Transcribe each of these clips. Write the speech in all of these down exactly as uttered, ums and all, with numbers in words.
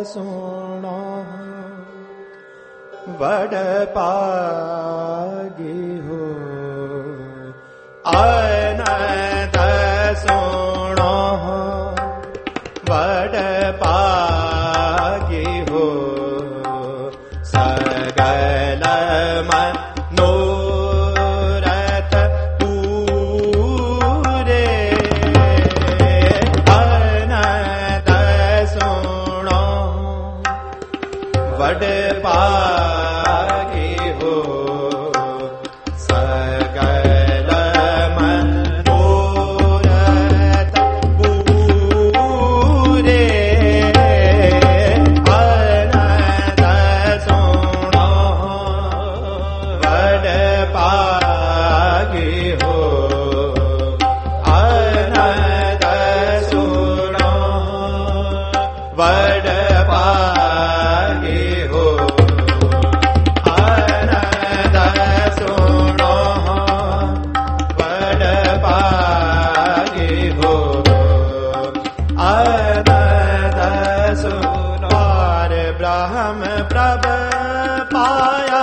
सुनो बड़ पागी हो अनद सुनो बड़ पागी हो सगल मनोरथ पूरे अनद सुनो बड़ पागी हो सगल मनोरथ पूरे अनद सुनो बड़ पागी हो अनद सुनो बड़ पागी हो अनद सुनो बड़ पागी हो अनद सुनो पार ब्रह्म प्रभ पाया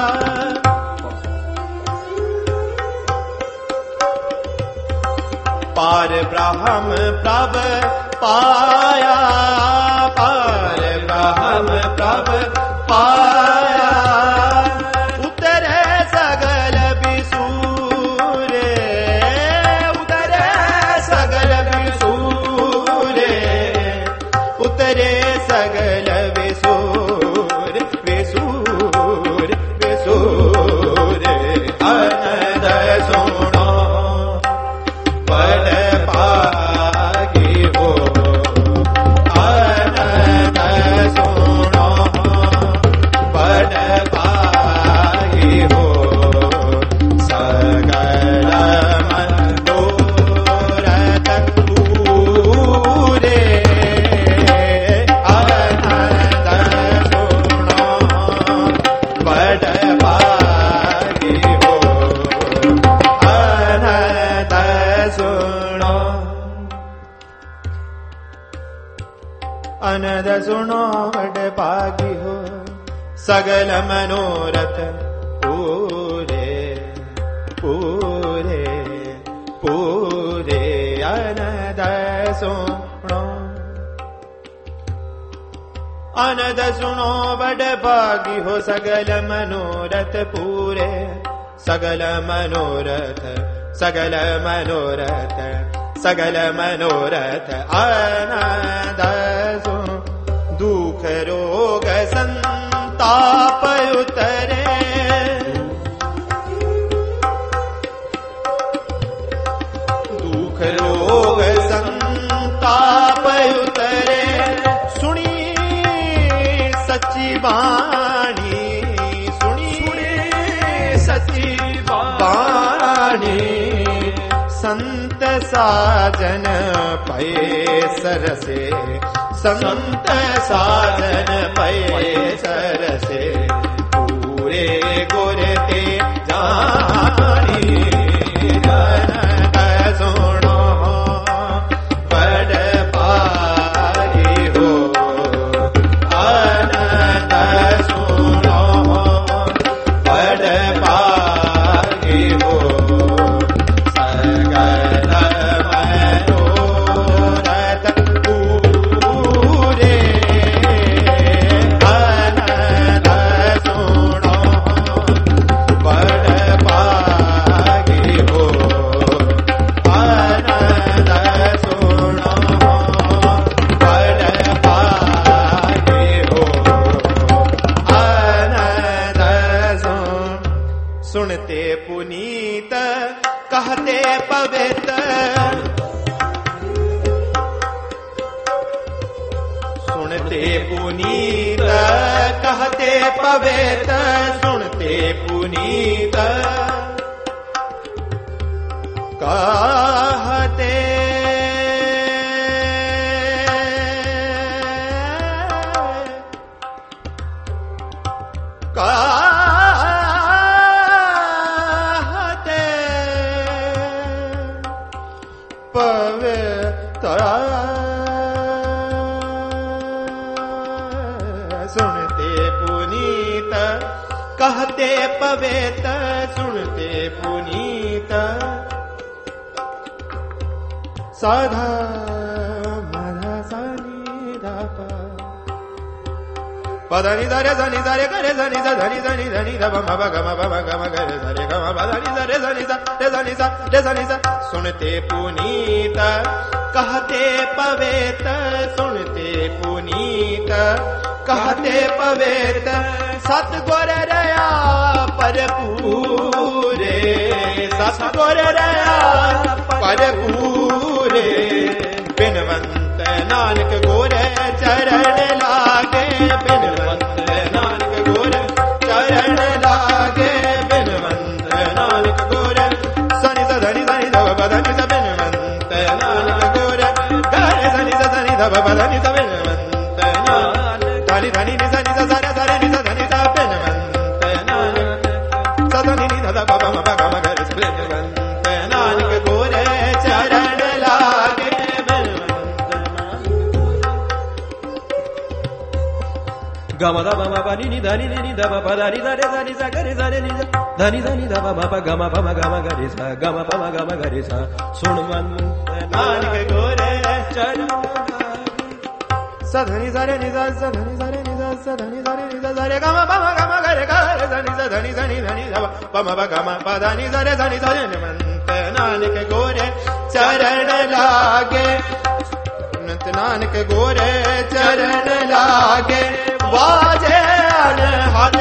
पार ब्रह्म प्रभ पाया पार ब्रह्म प्रभ पाया उतरे सगल विसूरे उतरे सगल विसूरे उतरे सगल विसूर विसूर विसूर अनद सुनो बड़ पागी हो अनद सुनो बड़ पागी हो सगल मनोरथ पूरे अनद सुनो बड़ पागी हो अनद सुनो अनद सुनो बड़ पागी हो सगल मनोरथ पूरे पूरे पूरे अनद सुनो अनद सुनो बड़ पागी हो सगल मनोरथ पूरे सगल मनोरथ सगल मनोरथ सगल मनोरथ अनद सुनो दुख रोग संताप उतरे दुख रोग संताप उतरे सुनी सच्ची वाणी सुनी सच्ची वाणी संत साजन पये सरसे संत साजन पये सरसे पूरे गुर ते जानी अनद सुनो बड़ पागी हो अनद सुनो बड़ पागी हो सगल मनोरथ पूरे अनद सुनो बड़ पागी हो अनद सुनो बड़ पागी हो अनद सुन सुनते पुनीत कहते पवित्र सुनते पुनीत कहते पवित्र सुनते पुनीत कहते कहते पवित्र कहते पवेत सुनते पुनीत साधा मधा सानी धापा पधनि धरे धनि धरे करे धनि ध धनि धनि धनि ध बम भ गम भ गम करे धरे गम भ धनि धरे धनि ध रे धनि ध रे धनि ध सुनते पुनीत कहते पवेत सुनते पुनीत कहते पवेत सतगुर रया पर पूरे सतगुर रया पर पूरे बिनवंत नानक गोरे चरण लागे बिनवंत नानक गोरे चरण लागे बिनवंत नानक गोरे सनि ध धनि धनि ध ब धनि ध बिनवंत नानक गोरे गारे सनि ध धनि ध ब धनि ध बिनवंत नानक धनि धनि नि सनि ध सरे सरे नि ध धनि ध बिनवंत नानक सधनि नि ध ध ब ब ब ग म ग रे बिनवंत नानक गोरे चरण लागे गम ध बम प नि नि ध नि नि ध ब प ध नि ध रे ध नि ध ग रे ध रे नि ध नि ध नि ध ब म प ग म प म ग म ग रे सा ग म प म ग म ग रे सा सुनवंत नानक गोरे चरण सधनि ध रे नि ध सधनि ध रे नि ध सधनि ध रे नि ध ध रे ग म प म ग म ग रे ग रे ध नि ध ध नि ध नि ध नि ध प म प ग म प ध नि ध रे ध नि ध सुनवंत नानक गोरे चरण लागे नानक गोरे चरण लागे वाजे अनहद